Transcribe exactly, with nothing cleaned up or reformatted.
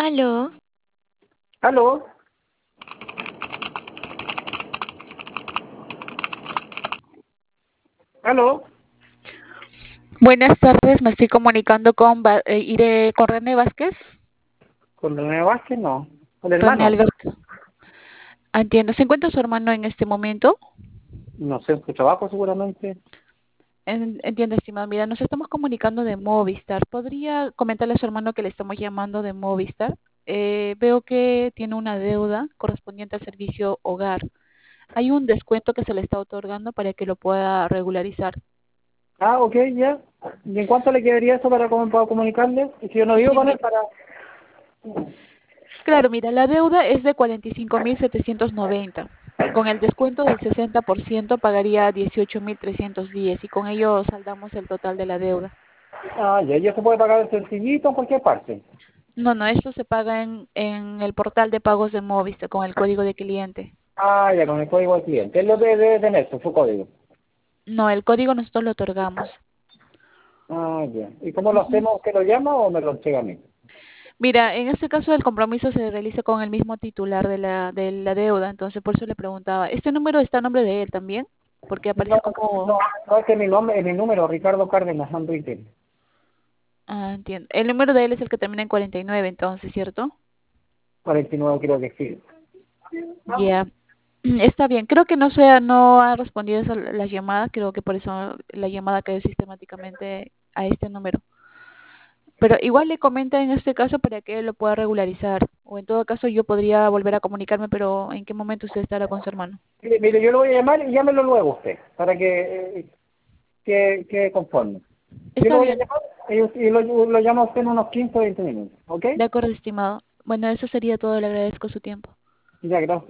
Aló, ¿Aló? ¿Aló? buenas tardes, me estoy comunicando con Va- eh, Ire, con René Vázquez. ¿Con René Vázquez? No. ¿Con el René hermano? Alberto. Ah, entiendo, ¿se encuentra su hermano en este momento? No sé, en su trabajo seguramente. En- entiendo, estimado. Mira, nos estamos comunicando de Movistar. ¿Podría comentarle a su hermano que le estamos llamando de Movistar? Eh, veo que tiene una deuda correspondiente al servicio hogar. Hay un descuento que se le está otorgando para que lo pueda regularizar. Ah, ok, ya. ¿Y en cuánto le quedaría eso para cómo puedo comunicarle? Y si yo no vivo Sí, con mi- él para... claro, mira, la deuda es de cuarenta y cinco mil setecientos noventa. Con el descuento del sesenta por ciento pagaría dieciocho mil trescientos diez y con ello saldamos el total de la deuda. Ah, ya, ya se puede pagar sencillito en cualquier parte. No, no, esto se paga en, en el portal de pagos de Movistar con el código de cliente. Ah, ya, con el código del cliente. Él lo debe debe tener, su su código. No, el código nosotros lo otorgamos. Ah, ya. ¿Y cómo lo Ujú. hacemos? ¿Usted lo llama o me lo entrega a mí? Mira, en este caso el compromiso se realiza con el mismo titular de la, de la deuda, entonces por eso le preguntaba, ¿este número está a nombre de él también? Porque No, aparece como... no, no es que mi nombre, es mi número, Ricardo Cárdenas, Enrique. Ah, entiendo. El número de él es el que termina en cuarenta y nueve, entonces, ¿cierto? cuarenta y nueve creo que sí. Ya, está bien. Creo que no sea, no ha respondido esa- las llamadas, creo que por eso la llamada cae sistemáticamente a este número. Pero igual le comenta en este caso para que él lo pueda regularizar. O en todo caso yo podría volver a comunicarme, pero ¿en qué momento usted estará con su hermano? Mire, mire, yo lo voy a llamar y llámelo luego usted, para que, eh, que, que conforme. Yo lo Está voy a bien, llamar y, y lo, lo llamo a usted en unos quince o veinte minutos, ¿ok? de acuerdo, estimado. Bueno, eso sería todo. Le agradezco su tiempo. Ya, gracias.